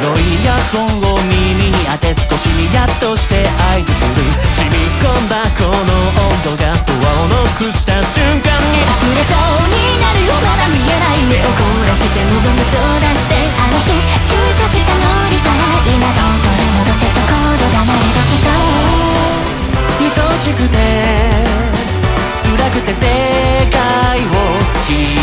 白いイヤホンを耳に当て少しニヤッとして合図する染み込んだこの温度がドアをノックした瞬間に溢れそうになるよまだ見えない目を凝らして望む争奪戦あの日躊躇したノリから今どんどん戻せたコードが鳴り出しそう愛しくて辛くて世界を